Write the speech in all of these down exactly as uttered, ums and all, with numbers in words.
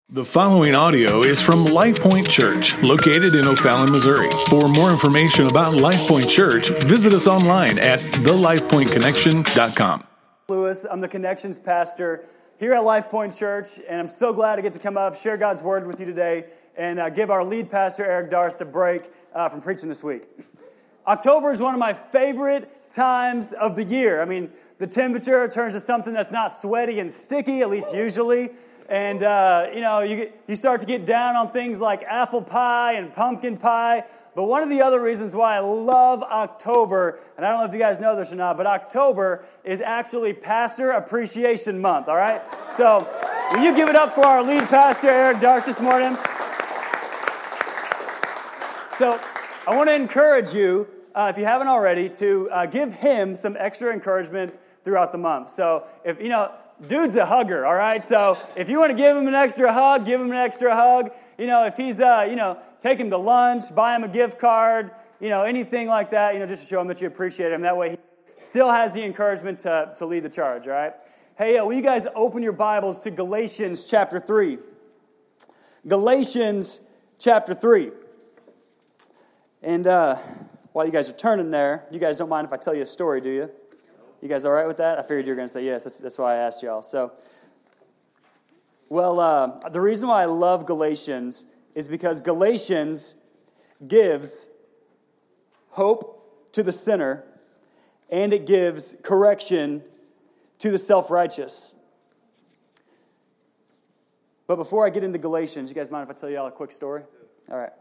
The following audio is from Life Point Church, located in O'Fallon, Missouri. For more information about Life Point Church, visit us online at the life point connection dot com. Lewis, I'm the Connections Pastor here at Life Point Church, and I'm so glad to get to come up, share God's Word with you today, and uh, give our lead pastor, Eric Darst, a break uh, from preaching this week. October is one of my favorite times of the year. I mean, the temperature turns to something that's not sweaty and sticky, at least usually. And, uh, you know, you get, you start to get down on things like apple pie and pumpkin pie. But one of the other reasons why I love October, and I don't know if you guys know this or not, but October is actually Pastor Appreciation Month, all right? So will you give it up for our lead pastor, Eric Darst, this morning? So I want to encourage you, uh, if you haven't already, to uh, give him some extra encouragement throughout the month. So if, you know... Dude's a hugger, all right? So if you want to give him an extra hug, give him an extra hug. You know, if he's, uh, you know, take him to lunch, buy him a gift card, you know, anything like that, you know, just to show him that you appreciate him. That way he still has the encouragement to, to lead the charge, all right? Hey, uh, will you guys open your Bibles to Galatians chapter three? Galatians chapter three. And uh, while you guys are turning there, you guys don't mind if I tell you a story, do you? You guys all right with that? I figured you were going to say yes. That's, that's why I asked y'all. So, well, uh, the reason why I love Galatians is because Galatians gives hope to the sinner, and it gives correction to the self-righteous. But before I get into Galatians, you guys mind if I tell y'all a quick story? All right.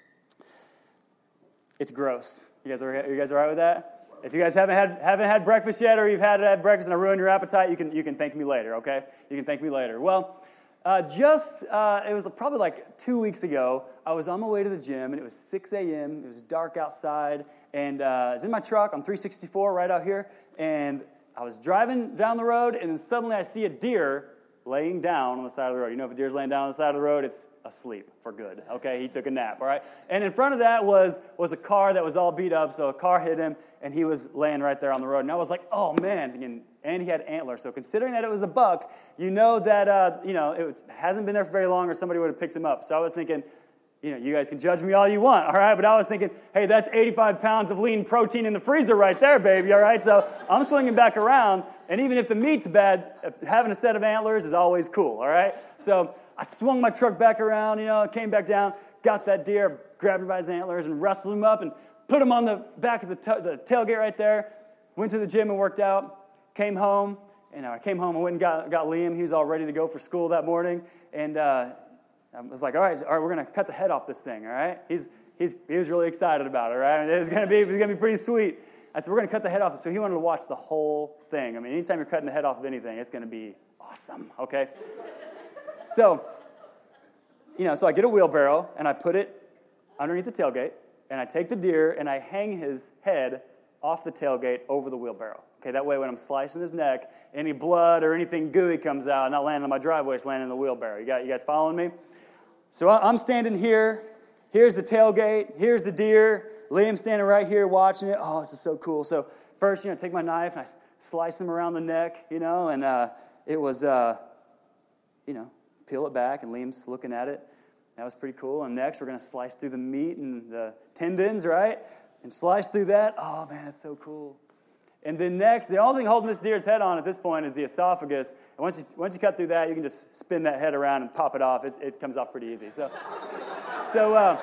It's gross. You guys are you guys all right with that? If you guys haven't had haven't had breakfast yet, or you've had, had breakfast and I ruined your appetite, you can you can thank me later, okay? You can thank me later. Well, uh, just, uh, it was probably like two weeks ago, I was on my way to the gym, and it was six a.m., it was dark outside, and uh, I was in my truck on three sixty-four right out here, and I was driving down the road, and then suddenly I see a deer laying down on the side of the road. You know, if a deer's laying down on the side of the road, it's asleep for good, okay? He took a nap, all right? And in front of that was was a car that was all beat up, so a car hit him, and he was laying right there on the road. And I was like, oh, man, thinking, and he had antlers. So considering that it was a buck, you know that, uh, you know, it was, hasn't been there for very long, or somebody would have picked him up. So I was thinking, you know, you guys can judge me all you want, all right? But I was thinking, hey, that's eighty-five pounds of lean protein in the freezer right there, baby, all right? So I'm swinging back around, and even if the meat's bad, having a set of antlers is always cool, all right? So I swung my truck back around, you know, came back down, got that deer, grabbed him by his antlers, and wrestled him up and put him on the back of the, t- the tailgate right there, went to the gym and worked out, came home, and I came home and went and got, got Liam. He was all ready to go for school that morning, and uh, I was like, all right, all right, we're going to cut the head off this thing, all right? He's he's he was really excited about it, right? It's going to be it's going to be pretty sweet. I said, we're going to cut the head off. So he wanted to watch the whole thing. I mean, anytime you're cutting the head off of anything, it's going to be awesome, okay? So, you know, so I get a wheelbarrow, and I put it underneath the tailgate, and I take the deer, and I hang his head off the tailgate over the wheelbarrow. Okay, that way when I'm slicing his neck, any blood or anything gooey comes out, not landing on my driveway, it's landing in the wheelbarrow. You got you guys following me? So I'm standing here. Here's the tailgate. Here's the deer. Liam's standing right here watching it. Oh, this is so cool. So first, you know, take my knife, and I slice him around the neck, you know, and uh, it was, uh, you know, peel it back, and Liam's looking at it. That was pretty cool. And next, we're going to slice through the meat and the tendons, right? And slice through that. Oh, man, that's so cool. And then next, the only thing holding this deer's head on at this point is the esophagus. And once you once you cut through that, you can just spin that head around and pop it off. It, it comes off pretty easy. So, so, uh,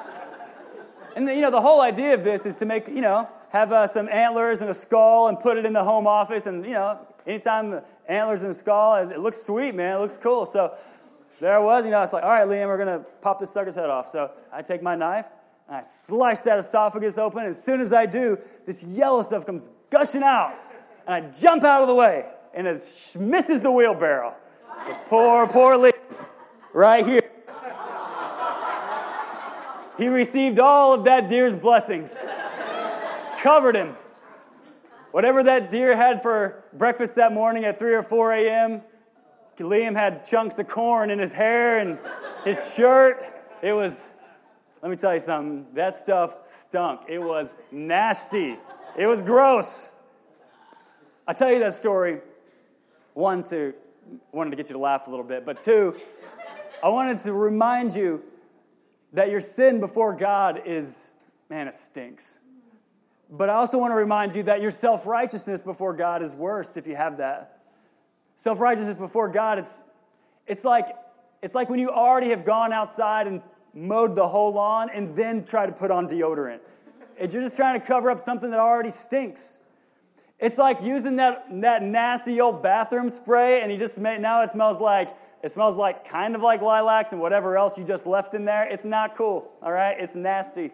and the, you know, the whole idea of this is to make, you know, have uh, some antlers and a skull and put it in the home office. And, you know, anytime antlers and a skull, it looks sweet, man. It looks cool. So there I was, you know, it's like, all right, Liam, we're going to pop this sucker's head off. So I take my knife, and I slice that esophagus open. And as soon as I do, this yellow stuff comes gushing out. And I jump out of the way, and it misses the wheelbarrow. The poor, poor Liam, right here. He received all of that deer's blessings. Covered him. Whatever that deer had for breakfast that morning at three or four a.m., Liam had chunks of corn in his hair and his shirt. It was, let me tell you something, that stuff stunk. It was nasty. It was gross. I tell you that story, one, to wanted to get you to laugh a little bit, but two, I wanted to remind you that your sin before God is, man, it stinks. But I also want to remind you that your self-righteousness before God is worse if you have that. Self-righteousness before God, it's it's like it's like when you already have gone outside and mowed the whole lawn and then try to put on deodorant. And you're just trying to cover up something that already stinks. It's like using that, that nasty old bathroom spray and you just made, now it smells like it smells like kind of like lilacs and whatever else you just left in there. It's not cool, all right? It's nasty.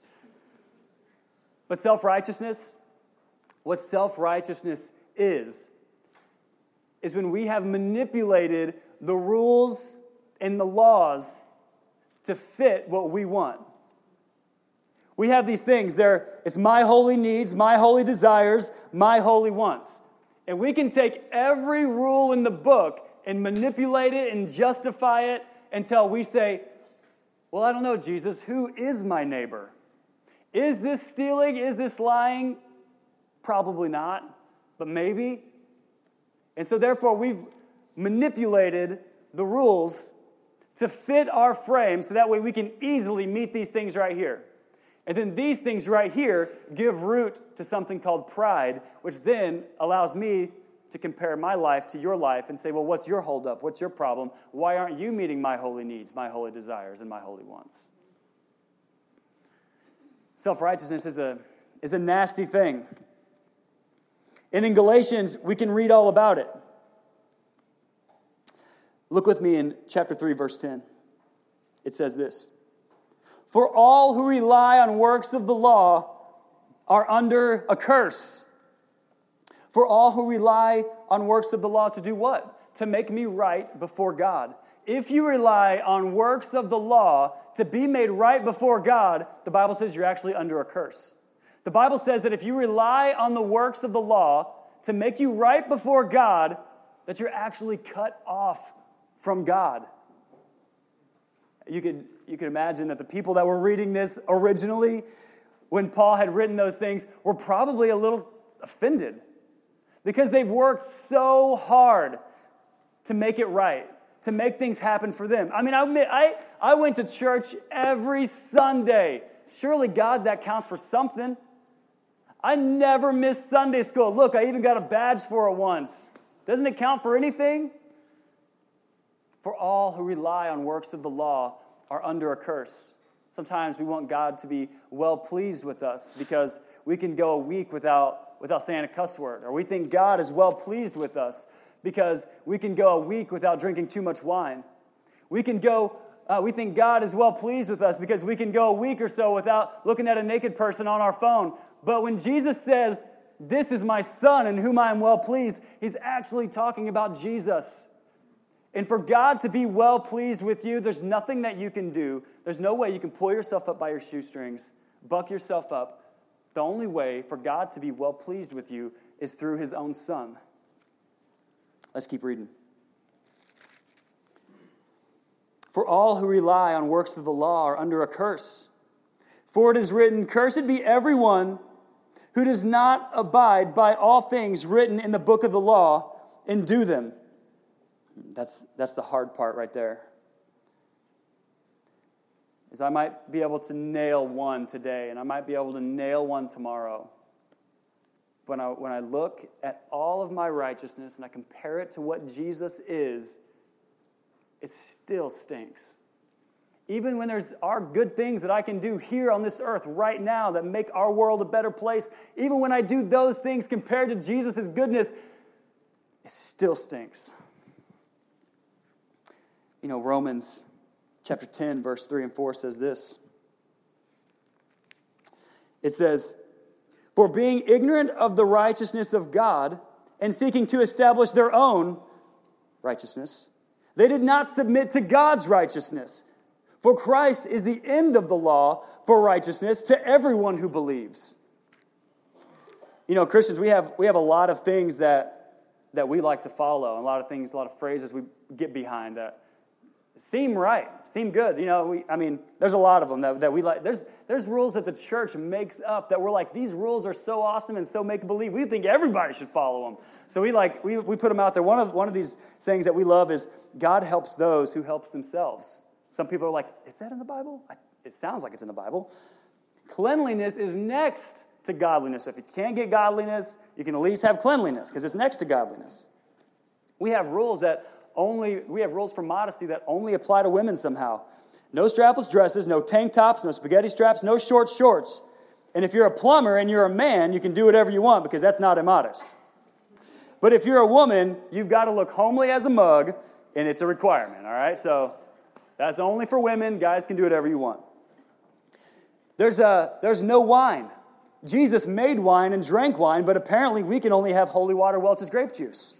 But self-righteousness, what self-righteousness is, is when we have manipulated the rules and the laws to fit what we want. We have these things. They're, it's my holy needs, my holy desires, my holy wants. And we can take every rule in the book and manipulate it and justify it until we say, well, I don't know, Jesus, who is my neighbor? Is this stealing? Is this lying? Probably not, but maybe. And so therefore, we've manipulated the rules to fit our frame so that way we can easily meet these things right here. And then these things right here give root to something called pride, which then allows me to compare my life to your life and say, well, what's your holdup? What's your problem? Why aren't you meeting my holy needs, my holy desires, and my holy wants? Self-righteousness is a, is a nasty thing. And in Galatians, we can read all about it. Look with me in chapter three, verse ten. It says this: for all who rely on works of the law are under a curse. For all who rely on works of the law to do what? To make me right before God. If you rely on works of the law to be made right before God, the Bible says you're actually under a curse. The Bible says that if you rely on the works of the law to make you right before God, that you're actually cut off from God. You could, you could imagine that the people that were reading this originally, when Paul had written those things, were probably a little offended because they've worked so hard to make it right, to make things happen for them. I mean, I admit, I, I went to church every Sunday. Surely, God, that counts for something. I never missed Sunday school. Look, I even got a badge for it once. Doesn't it count for anything? For all who rely on works of the law are under a curse. Sometimes we want God to be well pleased with us because we can go a week without, without saying a cuss word. Or we think God is well pleased with us because we can go a week without drinking too much wine. We can go, uh, we think God is well pleased with us because we can go a week or so without looking at a naked person on our phone. But when Jesus says, this is my son in whom I am well pleased, he's actually talking about Jesus. And for God to be well pleased with you, there's nothing that you can do. There's no way you can pull yourself up by your shoestrings, buck yourself up. The only way for God to be well pleased with you is through his own son. Let's keep reading. For all who rely on works of the law are under a curse. For it is written, cursed be everyone who does not abide by all things written in the book of the law and do them. That's, that's the hard part right there. Is I might be able to nail one today, and I might be able to nail one tomorrow. When I, when I look at all of my righteousness and I compare it to what Jesus is, it still stinks. Even when there's are good things that I can do here on this earth right now that make our world a better place, even when I do those things compared to Jesus' goodness, it still stinks. You know, Romans chapter ten, verse three and four says this. It says, for being ignorant of the righteousness of God and seeking to establish their own righteousness, they did not submit to God's righteousness. For Christ is the end of the law for righteousness to everyone who believes. You know, Christians, we have we have a lot of things that, that we like to follow, and a lot of things, a lot of phrases we get behind that seem right, seem good. You know, we, I mean, there's a lot of them that, that we like. There's there's rules that the church makes up that we're like, these rules are so awesome and so make-believe. We think everybody should follow them. So we like we we put them out there. One of one of these things that we love is God helps those who helps themselves. Some people are like, is that in the Bible? It sounds like it's in the Bible. Cleanliness is next to godliness. So if you can't get godliness, you can at least have cleanliness because it's next to godliness. We have rules that only, we have rules for modesty that only apply to women somehow. No strapless dresses, no tank tops, no spaghetti straps, no short shorts. And if you're a plumber and you're a man, you can do whatever you want because that's not immodest. But if you're a woman, you've got to look homely as a mug, and it's a requirement, all right? So that's only for women. Guys can do whatever you want. There's a, there's no wine. Jesus made wine and drank wine, but apparently we can only have holy water Welch's grape juice.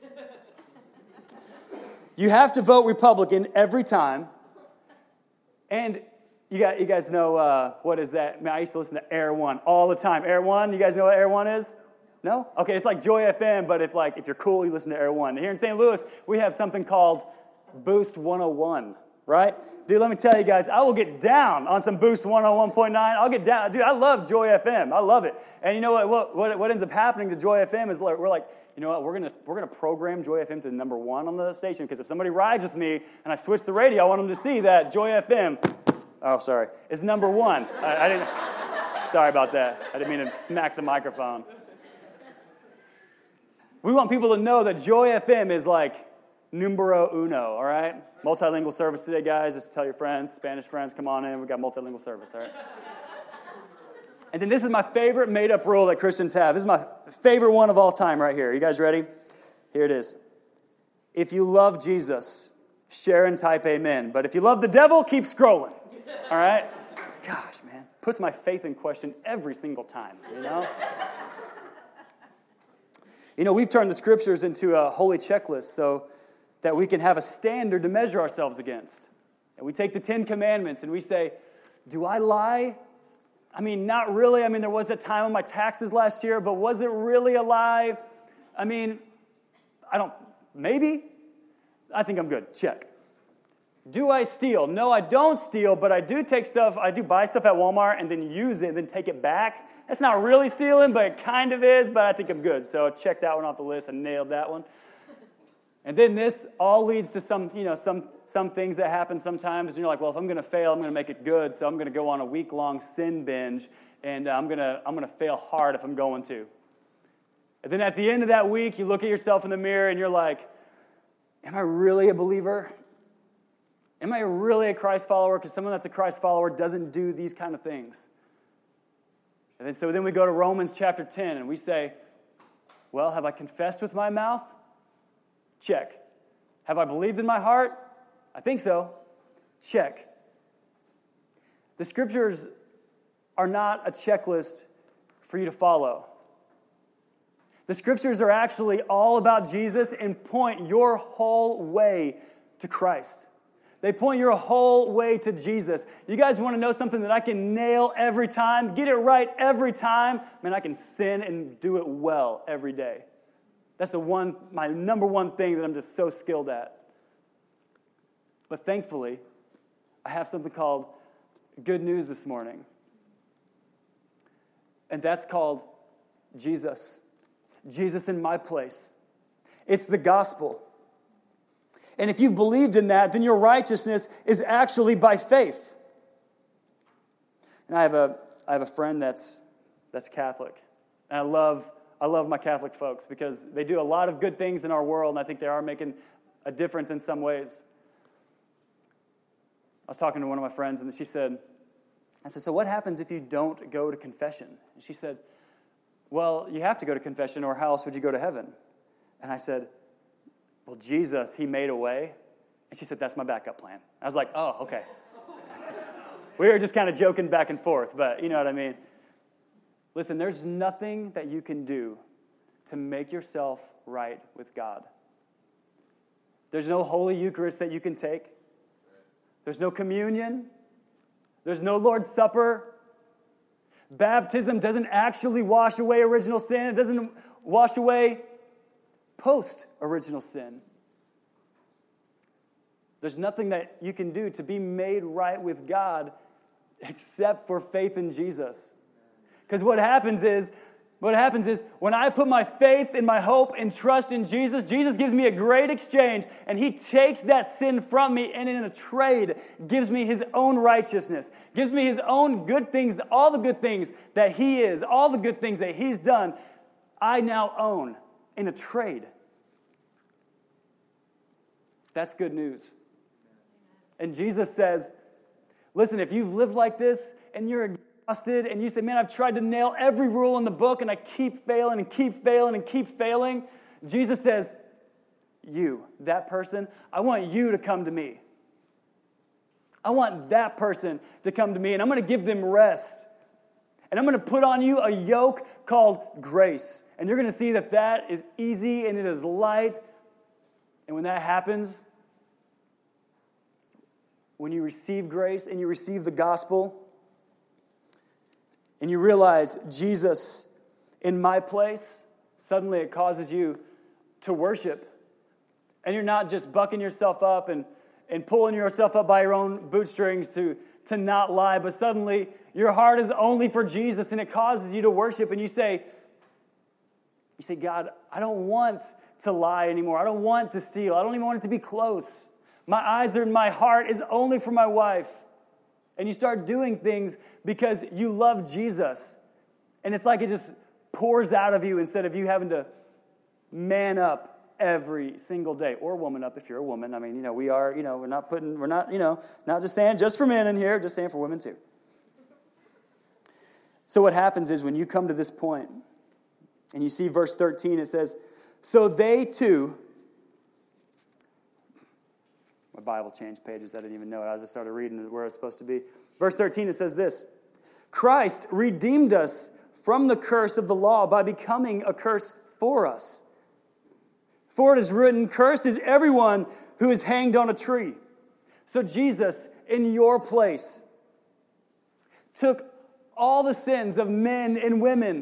You have to vote Republican every time. And you got you guys know, uh, what is that? Man, I used to listen to Air One all the time. Air One, you guys know what Air One is? No? Okay, it's like Joy F M, but if like if you're cool, you listen to Air One. Here in Saint Louis, we have something called Boost one oh one, right? Dude, let me tell you guys, I will get down on some Boost one oh one point nine. I'll get down. Dude, I love Joy F M. I love it. And you know what? What, what, what ends up happening to Joy F M is like, we're like, you know what? We're gonna we're gonna program Joy F M to number one on the station because if somebody rides with me and I switch the radio, I want them to see that Joy F M. Oh, sorry, is number one. I, I didn't. Sorry about that. I didn't mean to smack the microphone. We want people to know that Joy F M is like numero uno, all right? Multilingual service today, guys. Just tell your friends, Spanish friends, come on in. We got multilingual service, all right? And then this is my favorite made-up rule that Christians have. This is my favorite one of all time right here. You guys ready? Here it is. If you love Jesus, share and type amen. But if you love the devil, keep scrolling, all right? Gosh, man. Puts my faith in question every single time, you know? You know, we've turned the scriptures into a holy checklist so that we can have a standard to measure ourselves against. And we take the Ten Commandments and we say, do I lie? I mean, not really. I mean, there was a time on my taxes last year, but was it really a lie? I mean, I don't, maybe. I think I'm good. Check. Do I steal? No, I don't steal, but I do take stuff, I do buy stuff at Walmart and then use it and then take it back. That's not really stealing, but it kind of is, but I think I'm good. So check that one off the list. I nailed that one. And then this all leads to some, you know, some some things that happen sometimes. And you're like, well, if I'm going to fail, I'm going to make it good. So I'm going to go on a week-long sin binge, and uh, I'm going to I'm going to fail hard if I'm going to. And then at the end of that week, you look at yourself in the mirror, and you're like, am I really a believer? Am I really a Christ follower? Because someone that's a Christ follower doesn't do these kind of things. And then so then we go to Romans chapter ten, and we say, well, have I confessed with my mouth? Check. Have I believed in my heart? I think so. Check. The scriptures are not a checklist for you to follow. The scriptures are actually all about Jesus and point your whole way to Christ. They point your whole way to Jesus. You guys want to know something that I can nail every time, get it right every time? Man, I can sin and do it well every day. That's the one, my number one thing that I'm just so skilled at. But thankfully, I have something called good news this morning. And that's called Jesus. Jesus in my place. It's the gospel. And if you've believed in that, then your righteousness is actually by faith. And I have a I have a friend that's that's Catholic. And I love I love my Catholic folks because they do a lot of good things in our world, and I think they are making a difference in some ways. I was talking to one of my friends, and she said, I said, so what happens if you don't go to confession? And she said, well, you have to go to confession, or how else would you go to heaven? And I said, well, Jesus, he made a way. And she said, that's my backup plan. I was like, oh, okay. We were just kind of joking back and forth, but you know what I mean. Listen, there's nothing that you can do to make yourself right with God. There's no Holy Eucharist that you can take. There's no communion. There's no Lord's Supper. Baptism doesn't actually wash away original sin. It doesn't wash away post-original sin. There's nothing that you can do to be made right with God except for faith in Jesus. Because what happens is, what happens is when I put my faith and my hope and trust in Jesus, Jesus gives me a great exchange, and he takes that sin from me, and in a trade gives me his own righteousness, gives me his own good things, all the good things that he is, all the good things that he's done, I now own in a trade. That's good news. And Jesus says, listen, if you've lived like this and you're exhausted and you say, man, I've tried to nail every rule in the book and I keep failing and keep failing and keep failing, Jesus says, you, that person, I want you to come to me. I want that person to come to me, and I'm going to give them rest. And I'm going to put on you a yoke called grace. And you're going to see that that is easy and it is light. And when that happens, when you receive grace and you receive the gospel, and you realize Jesus in my place, suddenly it causes you to worship. And you're not just bucking yourself up and, and pulling yourself up by your own bootstrings to, to not lie, but suddenly your heart is only for Jesus, and it causes you to worship. And you say, you say, God, I don't want to lie anymore. I don't want to steal. I don't even want it to be close. My eyes are in my heart is only for my wife. And you start doing things because you love Jesus. And it's like it just pours out of you instead of you having to man up every single day. Or woman up if you're a woman. I mean, you know, we are, you know, we're not putting, we're not, you know, not just saying just for men in here, just saying for women too. So what happens is when you come to this point and you see verse thirteen, it says, so they too, my Bible changed pages. I didn't even know it. I just started reading where I was supposed to be. Verse thirteen, it says this, Christ redeemed us from the curse of the law by becoming a curse for us. For it is written, cursed is everyone who is hanged on a tree. So Jesus, in your place, took all the sins of men and women,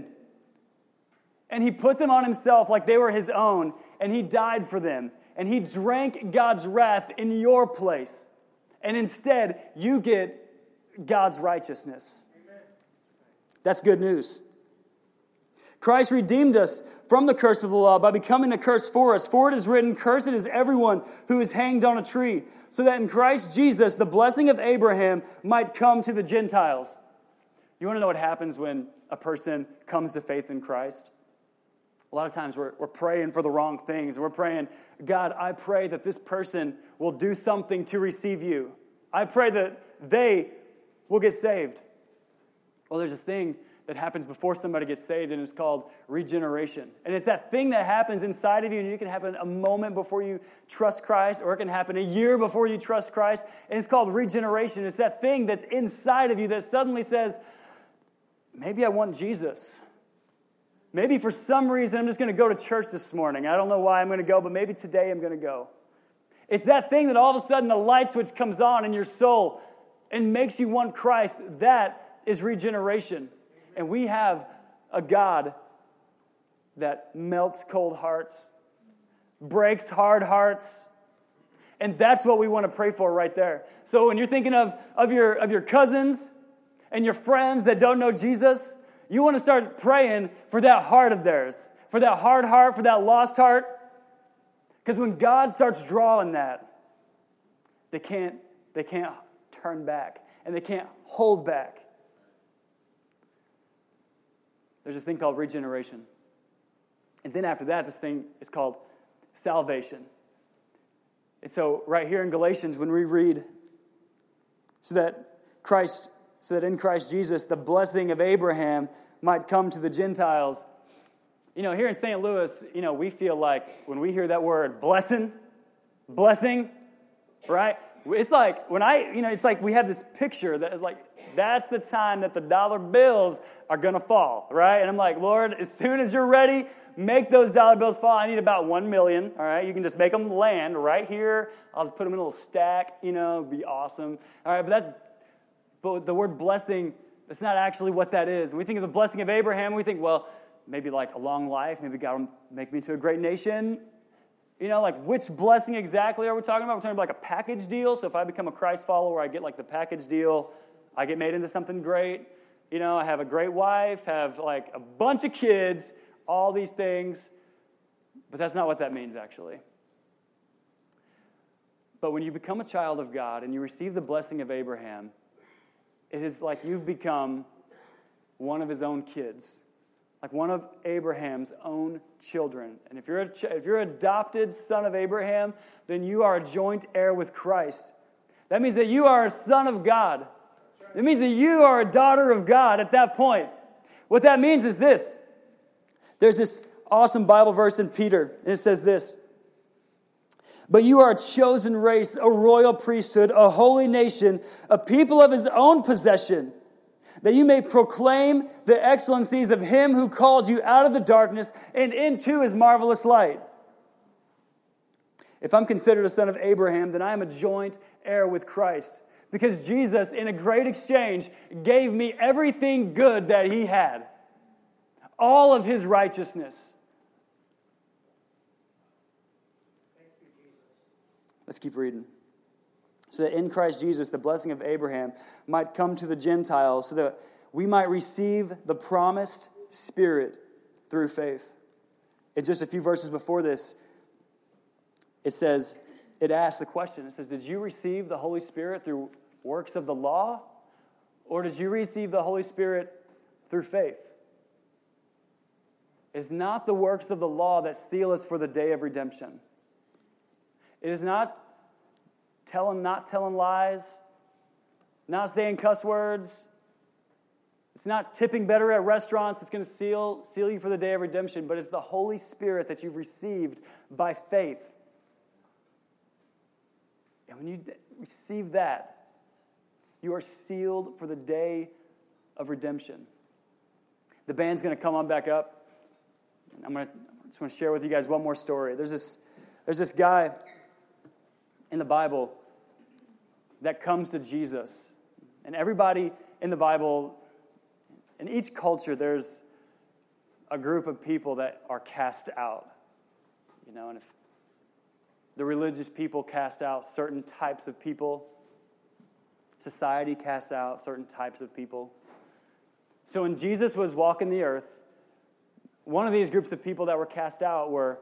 and he put them on himself like they were his own, and he died for them. And he drank God's wrath in your place. And instead, you get God's righteousness. That's good news. Christ redeemed us from the curse of the law by becoming a curse for us. For it is written, cursed is everyone who is hanged on a tree, so that in Christ Jesus the blessing of Abraham might come to the Gentiles. You want to know what happens when a person comes to faith in Christ? A lot of times we're, we're praying for the wrong things. We're praying, God, I pray that this person will do something to receive you. I pray that they will get saved. Well, there's this thing that happens before somebody gets saved, and it's called regeneration. And it's that thing that happens inside of you, and it can happen a moment before you trust Christ, or it can happen a year before you trust Christ, and it's called regeneration. It's that thing that's inside of you that suddenly says, maybe I want Jesus. Maybe for some reason I'm just going to go to church this morning. I don't know why I'm going to go, but maybe today I'm going to go. It's that thing that all of a sudden a light switch comes on in your soul and makes you want Christ. That is regeneration. And we have a God that melts cold hearts, breaks hard hearts, and that's what we want to pray for right there. So when you're thinking of, of, your, of your cousins and your friends that don't know Jesus, you want to start praying for that heart of theirs, for that hard heart, for that lost heart. Because when God starts drawing that, they can't, they can't turn back, and they can't hold back. There's this thing called regeneration. And then after that, this thing is called salvation. And so right here in Galatians, when we read, so that Christ... so that in Christ Jesus, the blessing of Abraham might come to the Gentiles. You know, here in Saint Louis, you know, we feel like when we hear that word blessing, blessing, right? It's like, when I, you know, it's like we have this picture that is like, that's the time that the dollar bills are going to fall, right? And I'm like, Lord, as soon as you're ready, make those dollar bills fall. I need about one million, all right? You can just make them land right here. I'll just put them in a little stack, you know, it'd be awesome. All right, but that... But the word blessing, that's not actually what that is. When we think of the blessing of Abraham, we think, well, maybe like a long life, maybe God will make me to a great nation. You know, like which blessing exactly are we talking about? We're talking about like a package deal. So if I become a Christ follower, I get like the package deal. I get made into something great. You know, I have a great wife, have like a bunch of kids, all these things. But that's not what that means, actually. But when you become a child of God and you receive the blessing of Abraham, it is like you've become one of his own kids, like one of Abraham's own children. And if you're a ch- if you're an adopted son of Abraham, then you are a joint heir with Christ. That means that you are a son of God. It means that you are a daughter of God at that point. What that means is this. There's this awesome Bible verse in Peter, and it says this: "But you are a chosen race, a royal priesthood, a holy nation, a people of his own possession, that you may proclaim the excellencies of him who called you out of the darkness and into his marvelous light." If I'm considered a son of Abraham, then I am a joint heir with Christ, because Jesus, in a great exchange, gave me everything good that he had, all of his righteousness. Let's keep reading. "So that in Christ Jesus, the blessing of Abraham might come to the Gentiles, so that we might receive the promised Spirit through faith." In just a few verses before this, it says, it asks a question. It says, did you receive the Holy Spirit through works of the law, or did you receive the Holy Spirit through faith? It's not the works of the law that seal us for the day of redemption. It is not telling, not telling lies, not saying cuss words. It's not tipping better at restaurants. It's going to seal, seal you for the day of redemption, but it's the Holy Spirit that you've received by faith. And when you receive that, you are sealed for the day of redemption. The band's going to come on back up. I'm going to I just want to share with you guys one more story. There's this, there's this guy in the Bible that comes to Jesus. And everybody in the Bible, in each culture, there's a group of people that are cast out. You know, and if the religious people cast out certain types of people, society casts out certain types of people. So when Jesus was walking the earth, one of these groups of people that were cast out were,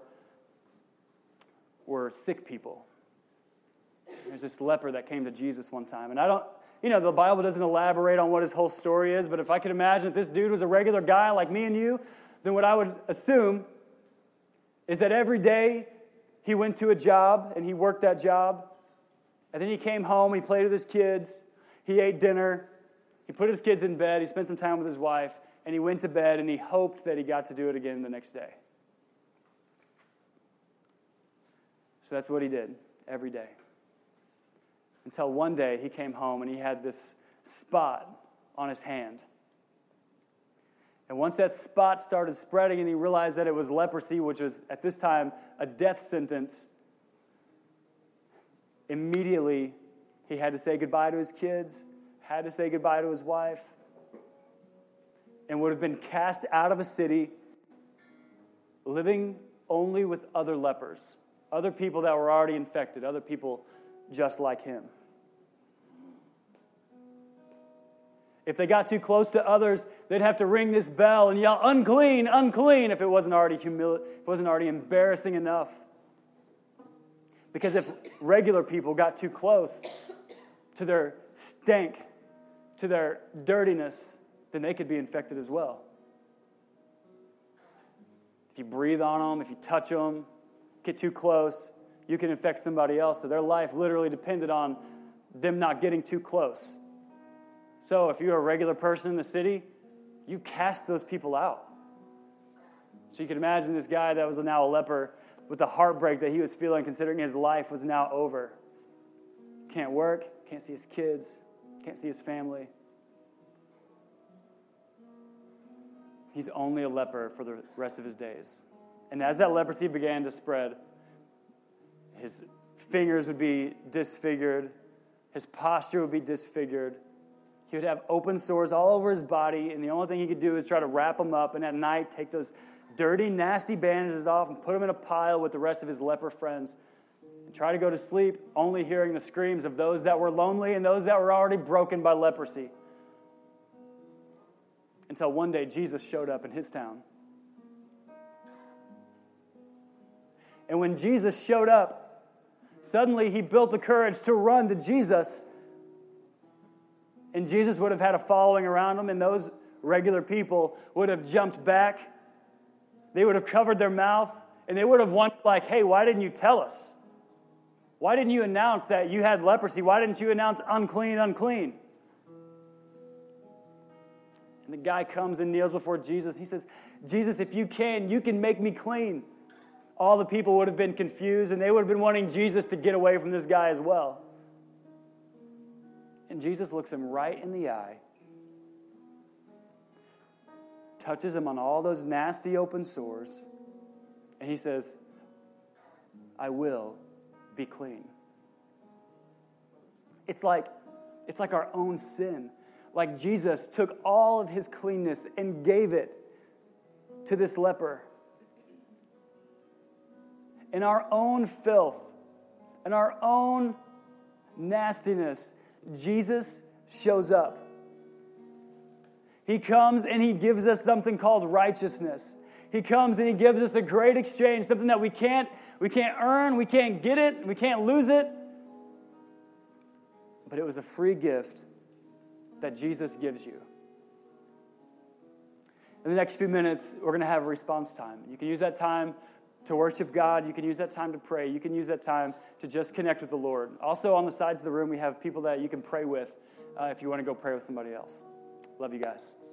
were sick people. There's this leper that came to Jesus one time. And I don't, you know, the Bible doesn't elaborate on what his whole story is, but if I could imagine if this dude was a regular guy like me and you, then what I would assume is that every day he went to a job and he worked that job. And then he came home, he played with his kids, he ate dinner, he put his kids in bed, he spent some time with his wife, and he went to bed and he hoped that he got to do it again the next day. So that's what he did every day. Until one day he came home and he had this spot on his hand. And once that spot started spreading and he realized that it was leprosy, which was at this time a death sentence, immediately he had to say goodbye to his kids, had to say goodbye to his wife, and would have been cast out of a city, living only with other lepers, other people that were already infected, other people just like him. If they got too close to others, they'd have to ring this bell and yell, "Unclean, unclean," if it wasn't already humili- if it wasn't already embarrassing enough. Because if regular people got too close to their stank, to their dirtiness, then they could be infected as well. If you breathe on them, if you touch them, get too close, you can infect somebody else. So their life literally depended on them not getting too close. So if you're a regular person in the city, you cast those people out. So you can imagine this guy that was now a leper with the heartbreak that he was feeling, considering his life was now over. Can't work, can't see his kids, can't see his family. He's only a leper for the rest of his days. And as that leprosy began to spread, his fingers would be disfigured, his posture would be disfigured. He would have open sores all over his body, and the only thing he could do is try to wrap them up, and at night take those dirty, nasty bandages off and put him in a pile with the rest of his leper friends and try to go to sleep, only hearing the screams of those that were lonely and those that were already broken by leprosy. Until one day Jesus showed up in his town. And when Jesus showed up, suddenly he built the courage to run to Jesus. And Jesus would have had a following around him, and those regular people would have jumped back. They would have covered their mouth, and they would have wondered, like, hey, why didn't you tell us? Why didn't you announce that you had leprosy? Why didn't you announce unclean, unclean? And the guy comes and kneels before Jesus. He says, Jesus, if you can, you can make me clean. All the people would have been confused, and they would have been wanting Jesus to get away from this guy as well. And Jesus looks him right in the eye, touches him on all those nasty open sores, and he says, I will be clean. It's like, it's like our own sin. Like Jesus took all of his cleanness and gave it to this leper. In our own filth, in our own nastiness, Jesus shows up. He comes and he gives us something called righteousness. He comes and he gives us a great exchange, something that we can't, we can't earn, we can't get it, we can't lose it. But it was a free gift that Jesus gives you. In the next few minutes, we're going to have a response time. You can use that time to worship God. You can use that time to pray. You can use that time to just connect with the Lord. Also, on the sides of the room, we have people that you can pray with uh, if you want to go pray with somebody else. Love you guys.